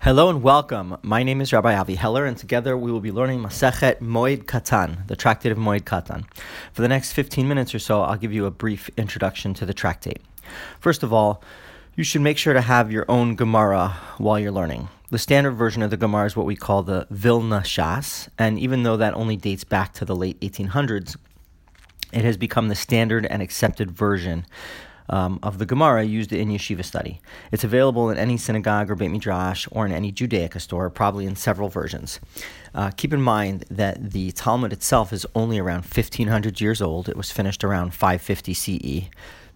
Hello and welcome. My name is Rabbi Avi Heller, and together we will be learning Masechet Moed Katan, the tractate of Moed Katan. For the next 15 minutes or so, I'll give you a brief introduction to the tractate. First of all, you should make sure to have your own Gemara while you're learning. The standard version of the Gemara is what we call the Vilna Shas, and even though that only dates back to the late 1800s, it has become the standard and accepted version of the Gemara used in yeshiva study. It's available in any synagogue or Beit Midrash or in any Judaica store, probably in several versions. Keep in mind that the Talmud itself is only around 1,500 years old. It was finished around 550 CE.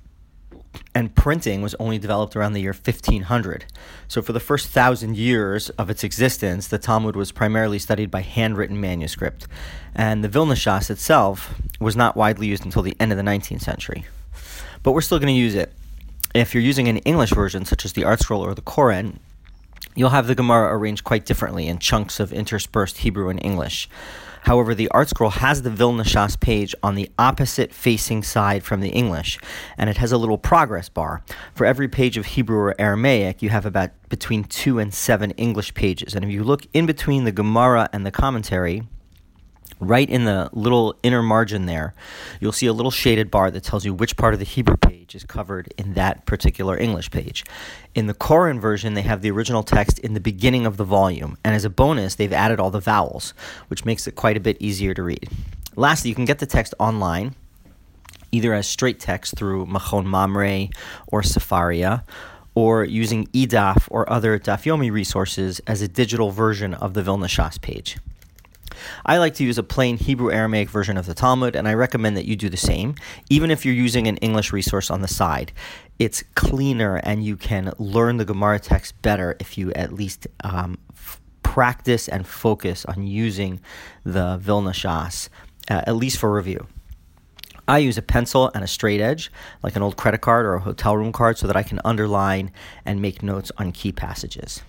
And printing was only developed around the year 1500. So for the first 1,000 years of its existence, the Talmud was primarily studied by handwritten manuscript. And the Vilna Shas itself was not widely used until the end of the 19th century. But we're still going to use it. If you're using an English version, such as the Art Scroll or the Koran, you'll have the Gemara arranged quite differently in chunks of interspersed Hebrew and English. However, the Art Scroll has the Vilna Shas page on the opposite facing side from the English, and it has a little progress bar. For every page of Hebrew or Aramaic, you have about between 2 and 7 English pages. And if you look in between the Gemara and the commentary, right in the little inner margin there, you'll see a little shaded bar that tells you which part of the Hebrew page is covered in that particular English page. In the Koran version, they have the original text in the beginning of the volume, and as a bonus, they've added all the vowels, which makes it quite a bit easier to read. Lastly, you can get the text online, either as straight text through Machon Mamre or Sefaria, or using eDaf or other Dafyomi resources as a digital version of the Vilna Shas page. I like to use a plain Hebrew-Aramaic version of the Talmud, and I recommend that you do the same, even if you're using an English resource on the side. It's cleaner, and you can learn the Gemara text better if you at least practice and focus on using the Vilna Shas, at least for review. I use a pencil and a straight edge, like an old credit card or a hotel room card, so that I can underline and make notes on key passages.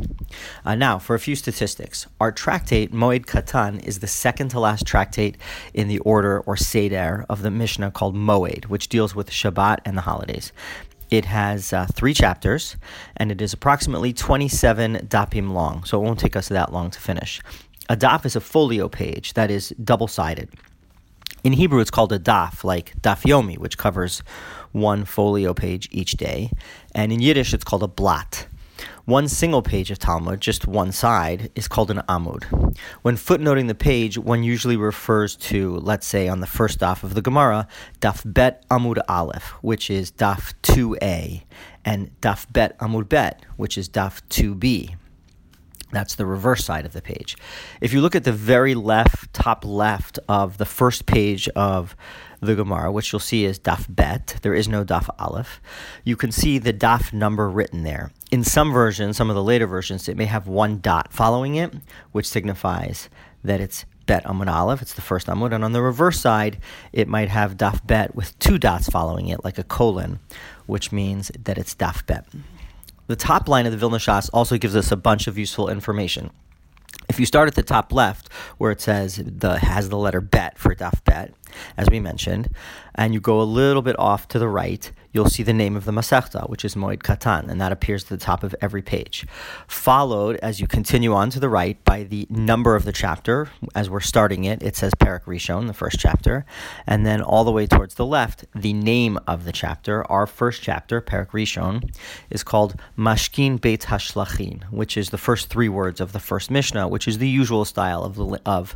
Now, for a few statistics. Our tractate, Moed Katan, is the second to last tractate in the order or Seder of the Mishnah called Moed, which deals with Shabbat and the holidays. It has 3 chapters, and it is approximately 27 dapim long, so it won't take us that long to finish. A daf is a folio page that is double-sided. In Hebrew, it's called a daf, like daf yomi, which covers 1 folio page each day. And in Yiddish, it's called a blat. 1 single page of Talmud, just one side, is called an amud. When footnoting the page, one usually refers to, let's say, on the first daf of the Gemara, daf bet amud aleph, which is daf 2a, and daf bet amud bet, which is daf 2b. That's the reverse side of the page. If you look at the very top left of the first page of the Gemara, which you'll see is daf bet, there is no daf aleph, you can see the daf number written there. In some versions, some of the later versions, it may have 1 dot following it, which signifies that it's bet amud aleph, it's the first amud, and on the reverse side, it might have daf bet with 2 dots following it, like a colon, which means that it's daf bet. The top line of the Vilna Shas also gives us a bunch of useful information. If you start at the top left, where it says has the letter bet for daf bet, as we mentioned, and you go a little bit off to the right, you'll see the name of the Masechta, which is Moed Katan, and that appears at the top of every page. Followed, as you continue on to the right, by the number of the chapter. As we're starting it, it says Perek Rishon, the first chapter, and then all the way towards the left, the name of the chapter. Our first chapter, Perek Rishon, is called Mashkin Beit Hashlachin, which is the first 3 words of the first Mishnah, which is the usual style of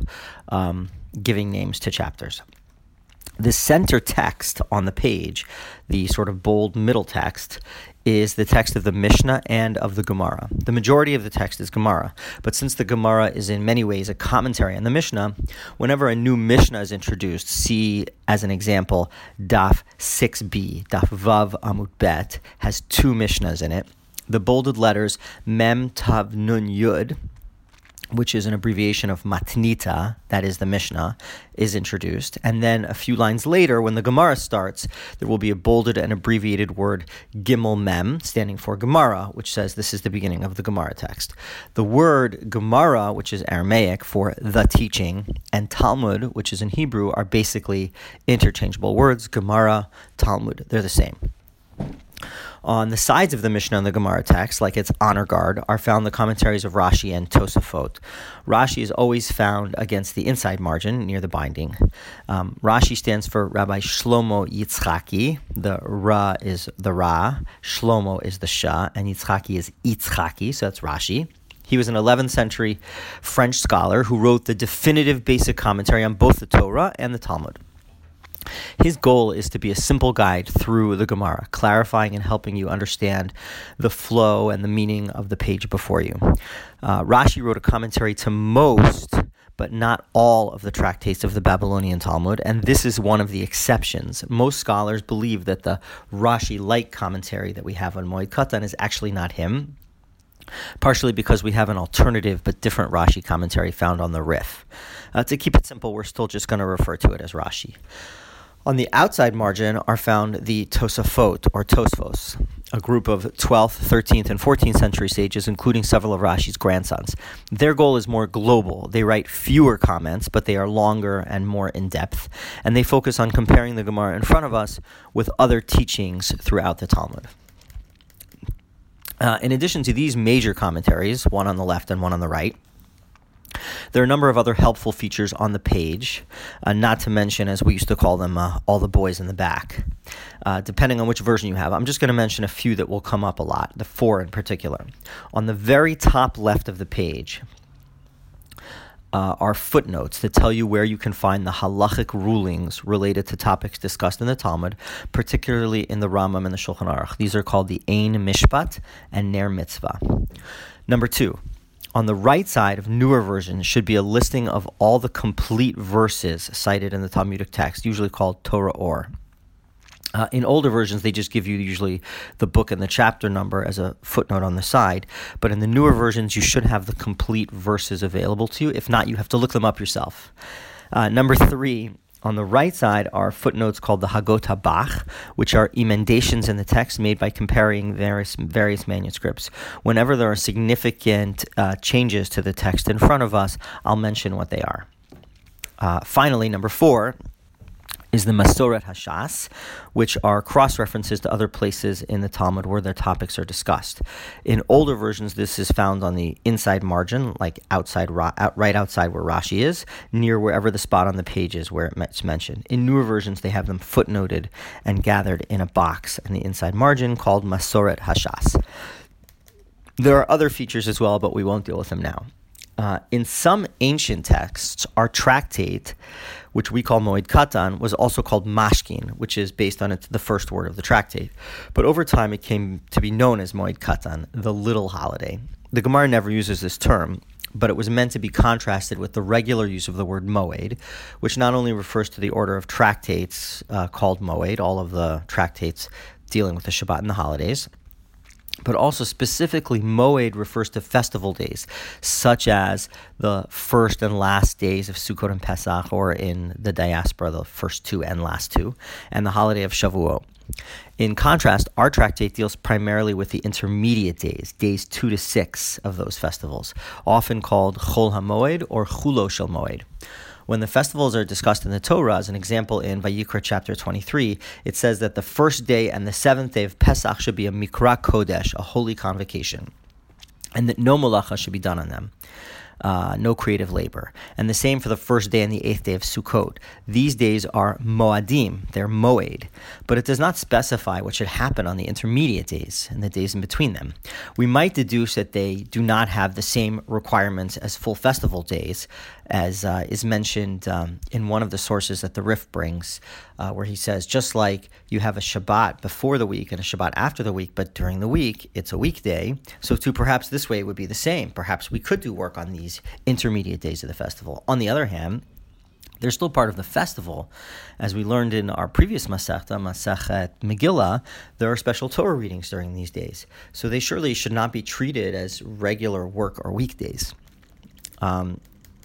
giving names to chapters. The center text on the page, the sort of bold middle text, is the text of the Mishnah and of the Gemara. The majority of the text is Gemara, but since the Gemara is in many ways a commentary on the Mishnah, whenever a new Mishnah is introduced, see as an example, Daf 6b, Daf Vav Amud Bet, has 2 Mishnahs in it. The bolded letters Mem Tav Nun Yud, which is an abbreviation of Matnita, that is the Mishnah, is introduced. And then a few lines later, when the Gemara starts, there will be a bolded and abbreviated word Gimel Mem, standing for Gemara, which says this is the beginning of the Gemara text. The word Gemara, which is Aramaic for the teaching, and Talmud, which is in Hebrew, are basically interchangeable words. Gemara, Talmud, they're the same. On the sides of the Mishnah and the Gemara text, like its honor guard, are found the commentaries of Rashi and Tosafot. Rashi is always found against the inside margin near the binding. Rashi stands for Rabbi Shlomo Yitzchaki. The Ra is the Ra, Shlomo is the Sha, and Yitzchaki is Yitzchaki, so that's Rashi. He was an 11th century French scholar who wrote the definitive basic commentary on both the Torah and the Talmud. His goal is to be a simple guide through the Gemara, clarifying and helping you understand the flow and the meaning of the page before you. Rashi wrote a commentary to most, but not all, of the tractates of the Babylonian Talmud, and this is one of the exceptions. Most scholars believe that the Rashi-like commentary that we have on Moed Katan is actually not him, partially because we have an alternative but different Rashi commentary found on the Rif. To keep it simple, we're still just going to refer to it as Rashi. On the outside margin are found the Tosafot, or Tosfos, a group of 12th, 13th, and 14th century sages, including several of Rashi's grandsons. Their goal is more global. They write fewer comments, but they are longer and more in-depth, and they focus on comparing the Gemara in front of us with other teachings throughout the Talmud. In addition to these major commentaries, one on the left and one on the right, there are a number of other helpful features on the page, not to mention, as we used to call them, all the boys in the back. Depending on which version you have, I'm just going to mention a few that will come up a lot, the 4 in particular. On the very top left of the page are footnotes that tell you where you can find the halachic rulings related to topics discussed in the Talmud, particularly in the Rambam and the Shulchan Aruch. These are called the Ein Mishpat and Ner Mitzvah. Number 2. On the right side of newer versions should be a listing of all the complete verses cited in the Talmudic text, usually called Torah Or. In older versions, they just give you usually the book and the chapter number as a footnote on the side. But in the newer versions, you should have the complete verses available to you. If not, you have to look them up yourself. Number 3, on the right side are footnotes called the Hagot HaBach, which are emendations in the text made by comparing various manuscripts. Whenever there are significant changes to the text in front of us, I'll mention what they are. Finally, number 4 is the Masoret HaShas, which are cross-references to other places in the Talmud where their topics are discussed. In older versions, this is found on the inside margin, like right outside where Rashi is, near wherever the spot on the page is where it's mentioned. In newer versions, they have them footnoted and gathered in a box in the inside margin called Masoret HaShas. There are other features as well, but we won't deal with them now. In some ancient texts, our tractate, which we call Moed Katan, was also called Mashkin, which is based on the first word of the tractate. But over time, it came to be known as Moed Katan, the little holiday. The Gemara never uses this term, but it was meant to be contrasted with the regular use of the word Moed, which not only refers to the order of tractates called Moed, all of the tractates dealing with the Shabbat and the holidays, but also specifically Moed refers to festival days, such as the first and last days of Sukkot and Pesach, or in the diaspora, the first 2 and last 2, and the holiday of Shavuot. In contrast, our tractate deals primarily with the intermediate days 2 to 6 of those festivals, often called Chol HaMoed or Chulo Shel Moed. When the festivals are discussed in the Torah, as an example in Vayikra chapter 23, it says that the first day and the 7th day of Pesach should be a Mikra Kodesh, a holy convocation, and that no malacha should be done on them. No creative labor. And the same for the first day and the 8th day of Sukkot. These days are Moadim, they're Moed, but it does not specify what should happen on the intermediate days and the days in between them. We might deduce that they do not have the same requirements as full festival days, as is mentioned in one of the sources that the Rif brings, where he says, just like you have a Shabbat before the week and a Shabbat after the week, but during the week it's a weekday, so too perhaps this way would be the same. Perhaps we could do work on these intermediate days of the festival. On the other hand, they're still part of the festival. As we learned in our previous Masechta, Masechet Megillah, there are special Torah readings during these days, so they surely should not be treated as regular work or weekdays.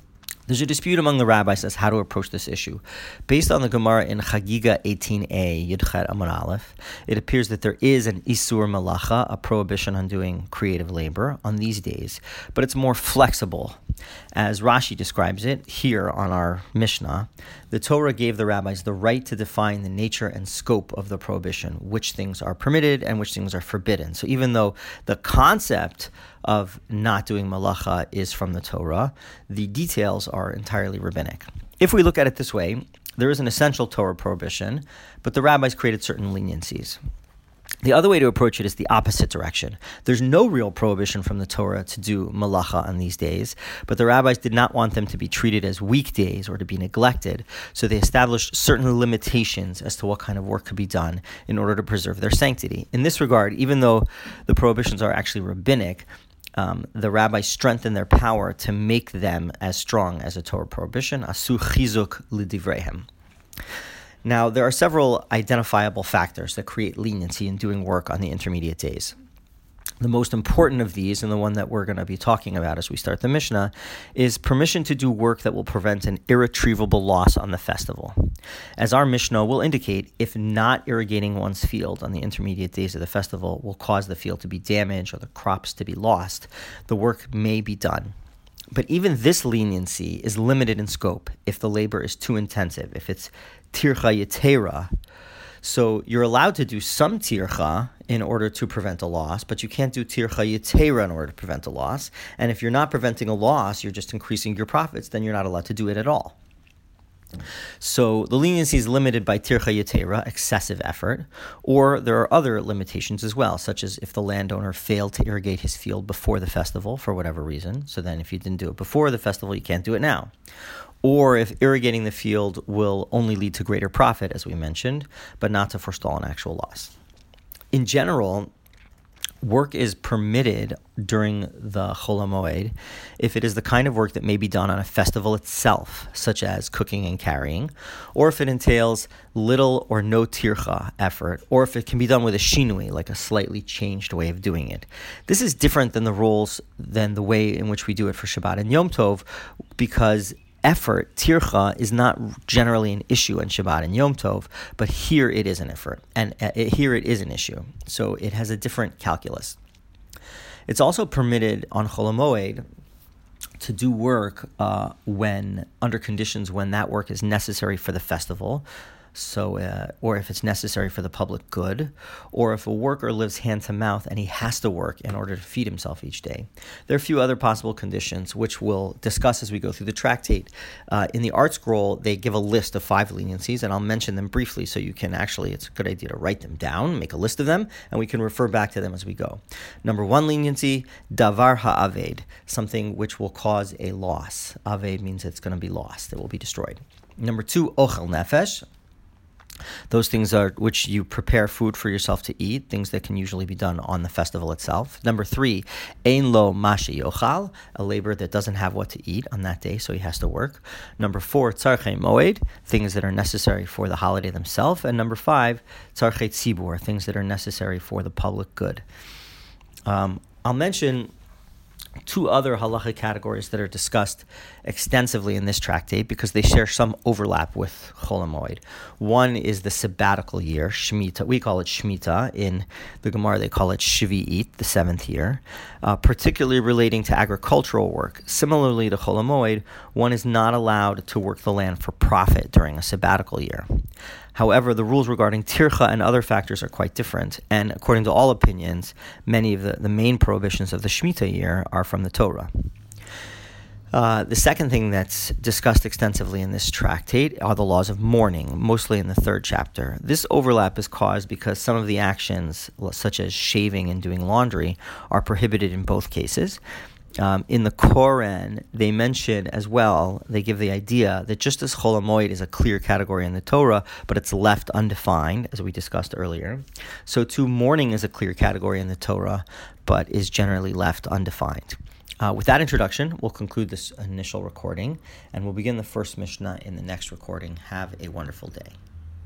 There's a dispute among the rabbis as how to approach this issue. Based on the Gemara in Chagiga 18a, Yudchet Amud Aleph, it appears that there is an Isur Malacha, a prohibition on doing creative labor on these days, but it's more flexible. As Rashi describes it here on our Mishnah, the Torah gave the rabbis the right to define the nature and scope of the prohibition, which things are permitted and which things are forbidden. So even though the concept of not doing malacha is from the Torah, the details are entirely rabbinic. If we look at it this way, there is an essential Torah prohibition, but the rabbis created certain leniencies. The other way to approach it is the opposite direction. There's no real prohibition from the Torah to do malacha on these days, but the rabbis did not want them to be treated as weekdays or to be neglected, so they established certain limitations as to what kind of work could be done in order to preserve their sanctity. In this regard, even though the prohibitions are actually rabbinic, the rabbis strengthened their power to make them as strong as a Torah prohibition. Asu chizuk lidivrehem. Now, there are several identifiable factors that create leniency in doing work on the intermediate days. The most important of these, and the one that we're going to be talking about as we start the Mishnah, is permission to do work that will prevent an irretrievable loss on the festival. As our Mishnah will indicate, if not irrigating one's field on the intermediate days of the festival will cause the field to be damaged or the crops to be lost, the work may be done. But even this leniency is limited in scope if the labor is too intensive, if it's tircha yetera. So you're allowed to do some tircha in order to prevent a loss, but you can't do tircha yetera in order to prevent a loss. And if you're not preventing a loss, you're just increasing your profits, then you're not allowed to do it at all. So the leniency is limited by tircha yetera, excessive effort, or there are other limitations as well, such as if the landowner failed to irrigate his field before the festival for whatever reason. So then if you didn't do it before the festival, you can't do it now. Or if irrigating the field will only lead to greater profit, as we mentioned, but not to forestall an actual loss. In general, work is permitted during the Chol HaMoed if it is the kind of work that may be done on a festival itself, such as cooking and carrying, or if it entails little or no tircha effort, or if it can be done with a shinui, like a slightly changed way of doing it. This is different than the way in which we do it for Shabbat and Yom Tov, because effort, tircha, is not generally an issue in Shabbat and Yom Tov, but here it is an effort, and here it is an issue. So it has a different calculus. It's also permitted on Chol HaMoed to do work when under conditions when that work is necessary for the festival. So, or if it's necessary for the public good, or if a worker lives hand to mouth and he has to work in order to feed himself each day. There are a few other possible conditions which we'll discuss as we go through the tractate. In the Art Scroll, they give a list of 5 leniencies, and I'll mention them briefly so you can it's a good idea to write them down, make a list of them, and we can refer back to them as we go. Number 1 leniency, davar ha'aved, something which will cause a loss. Aved means it's going to be lost, it will be destroyed. Number 2, ochel nefesh. Those things are which you prepare food for yourself to eat, things that can usually be done on the festival itself. Number 3, ein lo mashe yochal, a laborer that doesn't have what to eat on that day, so he has to work. Number 4, tzarchei moed, things that are necessary for the holiday themselves. And number 5, tzarchei tzibur, things that are necessary for the public good. I'll mention 2 other halachic categories that are discussed extensively in this tractate because they share some overlap with Chol HaMoed. One is the sabbatical year, Shemitah. We call it Shemitah. In the Gemara, they call it Shvi'it, the 7th year, particularly relating to agricultural work. Similarly to Chol HaMoed, one is not allowed to work the land for profit during a sabbatical year. However, the rules regarding tircha and other factors are quite different, and according to all opinions, many of the main prohibitions of the Shemitah year are from the Torah. The second thing that's discussed extensively in this tractate are the laws of mourning, mostly in the 3rd chapter. This overlap is caused because some of the actions, such as shaving and doing laundry, are prohibited in both cases. In the Koran, they mention as well, they give the idea that just as Chol HaMoed is a clear category in the Torah, but it's left undefined, as we discussed earlier, so too mourning is a clear category in the Torah, but is generally left undefined. With that introduction, we'll conclude this initial recording, and we'll begin the first Mishnah in the next recording. Have a wonderful day.